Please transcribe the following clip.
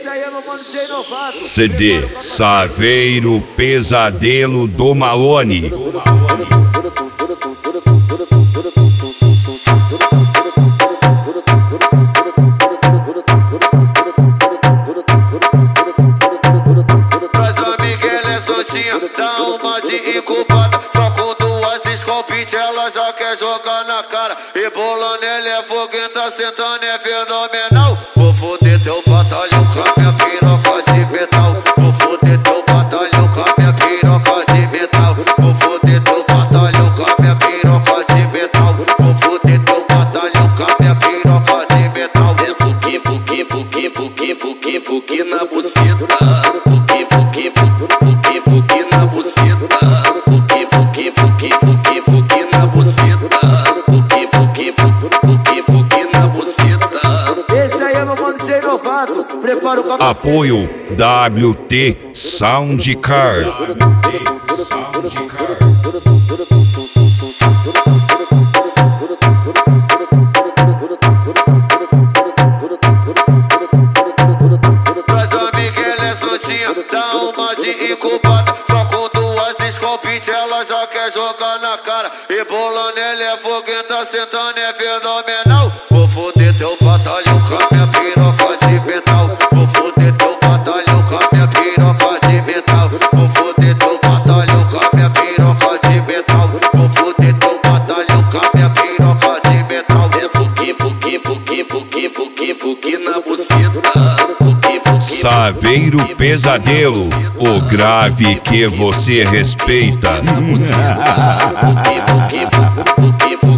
Esse aí é meu mano DJ Novato. CD Saveiro Pesadelo do Malone. Mas a Miguel é soltinha, dá uma de incubada. Só com duas escopite ela já quer jogar na cara. E bolando ele é fogueta, sentando é fenomenal. Vou foder teu batalhão com a minha piroca de metal. Vou foder teu batalhão com a minha piroca de metal. Vou foder teu batalhão com a minha piroca de metal. Vou foder teu batalhão com a minha piroca de metal. É fuque, fuque, fuque, fuque, fuque, fuque na buceta. Fuque, fuque, fuque, fuque na buceta. Fuque, fuque, fuque, fuque, fuque na buceta. Fuque, fuque, fuque, fuque na buceta. Esse aí é meu mano DJ Novato. Prepara o copo. Apoio WT Soundcar. Mas a Miguel é soltinha, dá uma de incubada. Só com duas escopite ela já quer jogar na cara. E bolando ele é fogueta, sentando é fenomenal. Vou foder teu batalhão com a minha piroca de metal. Vou foder teu batalhão com a minha piroca de metal. Vou foder teu batalhão com a minha piroca de metal. Vou foder teu batalhão com a minha piroca de metal. É fuque, fuque, fuque, fuque, fuque, fuque na buceta. Fuque, fuque, Saveiro Pesadelo, o grave que você respeita. fuque, fuque, fuque, fuque, fuque.